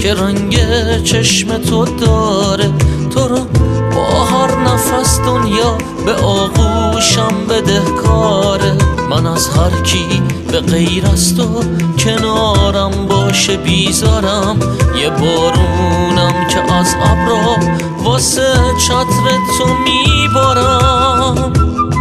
که رنگ چشم تو داره. تو رو با هر نفس دنیا به آغوشم بدهکاره. من از هر کی به غیر از تو کنارم باشه بیزارم. یه بارونم که از ابرا واسه چتر تو میبارم.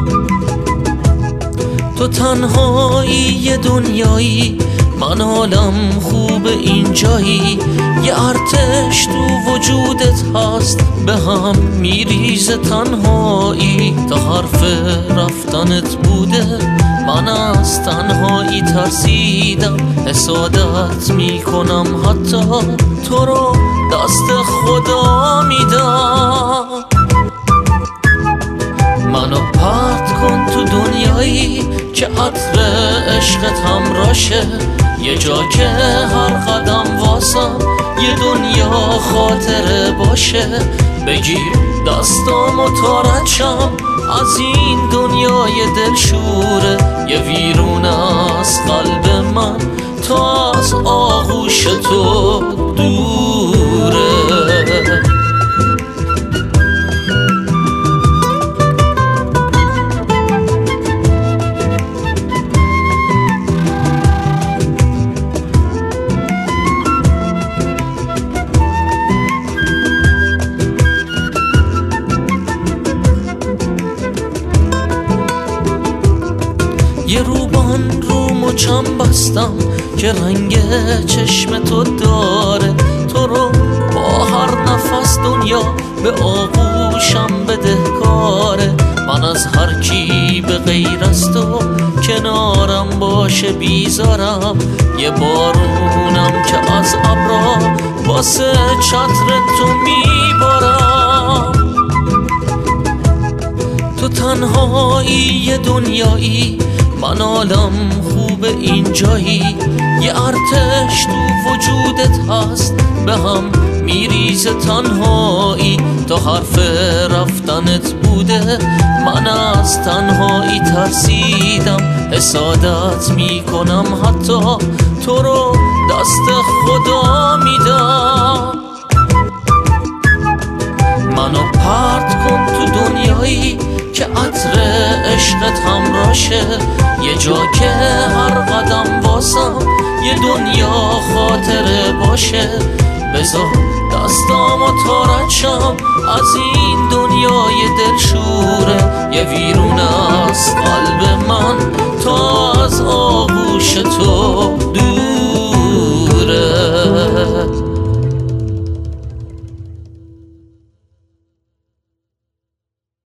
تو تنهایی یه دنیایی، من حالم خوب اینجایی. یه ارتش تو وجودت هست به هم میریزه تنهایی. تا حرف رفتنت بوده من از تنهایی ترسیدم. حسادت میکنم حتی تو رو دست خدا میدم. منو پرت کن تو دنیایی که عطر عشقت همراشه. یه جا که هر قدم واسم یه دنیا خاطره باشه. بگیر دستامو تا رد شم از این دنیای دلشوره. یه ویرون از قلب من تا از آغوش تو دوره. یه روبان رو مچم بستم که رنگ چشم تو داره. تو رو با هر نفس دنیا به آغوشم بدهکاره. من از هر کی به غیر از تو کنارم باشه بیزارم. یه بارونم که از ابرا واسه چتر تو میبارم. تو تنهایی یه دنیایی، من حالم خوب اینجایی. یه ارتش تو وجودت هست به هم میریزه تنهایی. تا حرف رفتنت بوده من از تنهایی ترسیدم. حسادت میکنم حتی تو رو دست خدا میدم. منو پرت کن تو دنیایی که عطر عشقت همراشه. یه جا که هر قدم واسم یه دنیا خاطره باشه. بذار دستامو تا رد شم از این دنیای دلشوره. یه ویرون از قلب من تا از آغوش تو